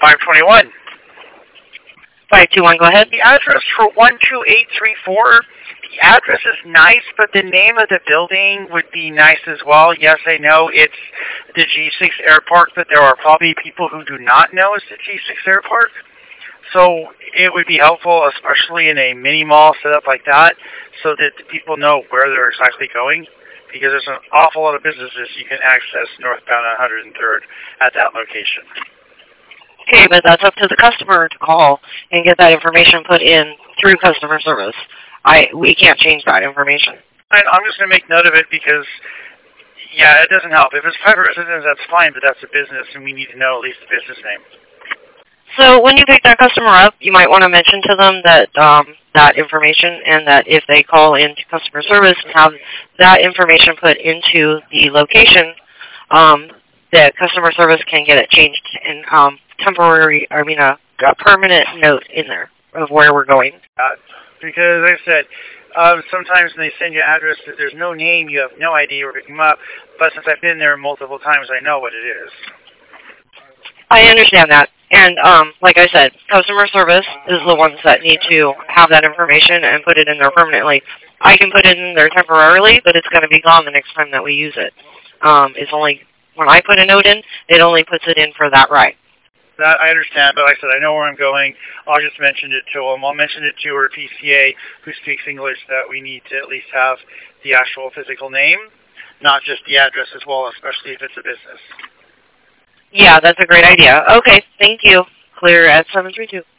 521. 521, go ahead. The address for 12834, the address is nice, but the name of the building would be nice as well. Yes, I know it's the G6 Air Park, but there are probably people who do not know it's the G6 Air Park. So it would be helpful, especially in a mini mall set up like that, so that the people know where they're exactly going, because there's an awful lot of businesses you can access northbound 103rd at that location. Okay, but that's up to the customer to call and get that information put in through customer service. We can't change that information. I'm just going to make note of it because, yeah, it doesn't help. If it's private residence, that's fine, but that's a business, and we need to know at least the business name. So when you pick that customer up, you might want to mention to them that that information, and that if they call into customer service and have that information put into the location, that customer service can get it changed in a permanent note in there of where we're going. Because like I said, sometimes when they send you an address that there's no name, you have no idea where to pick them up. But since I've been there multiple times, I know what it is. I understand that. And like I said, customer service is the ones that need to have that information and put it in there permanently. I can put it in there temporarily, but it's going to be gone the next time that we use it. It's only when I put a note in, it only puts it in for that ride. That I understand, but like I said, I know where I'm going. I'll just mention it to them. I'll mention it to our PCA, who speaks English, that we need to at least have the actual physical name, not just the address as well, especially if it's a business. Yeah, that's a great idea. Okay, thank you. Clear at 732.